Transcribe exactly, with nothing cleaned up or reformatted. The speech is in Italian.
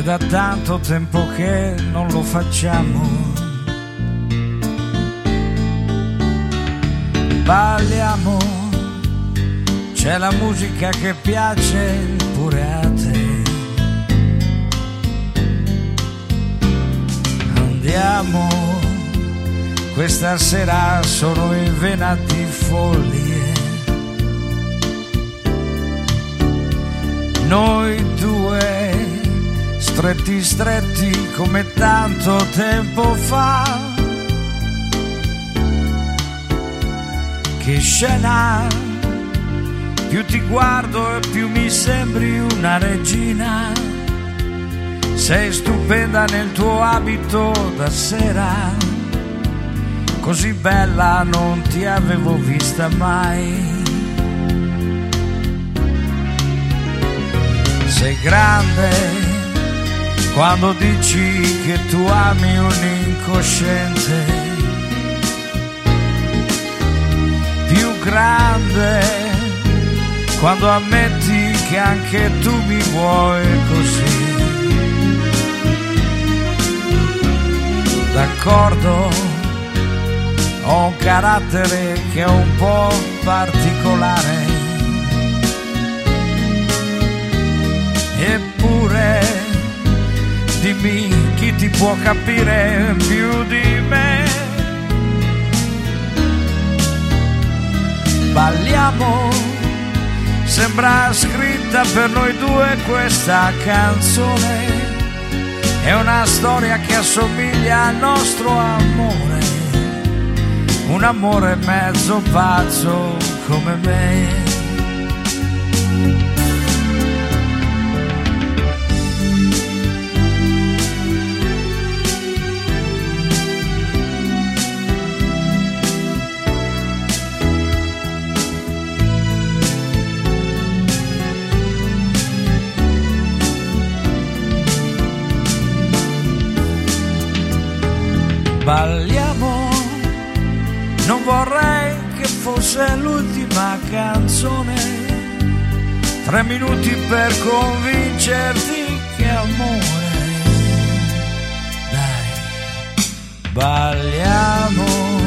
da tanto tempo che non lo facciamo. Balliamo, c'è la musica che piace pure a te. Andiamo, questa sera sono in vena di follie. Noi due, stretti stretti come tanto tempo fa. Che scena, più ti guardo e più mi sembri una regina. Sei stupenda nel tuo abito da sera, così bella non ti avevo vista mai. Sei grande quando dici che tu ami un incosciente. Più grande quando ammetti che anche tu mi vuoi così. D'accordo, ho un carattere che è un po' particolare, eppure dimmi chi ti può capire più di me. Balliamo, sembra scritta per noi due questa canzone. È una storia che assomiglia al nostro amore, un amore mezzo pazzo come me. Balliamo, non vorrei che fosse l'ultima canzone. Tre minuti per convincerti che amore. Dai, balliamo.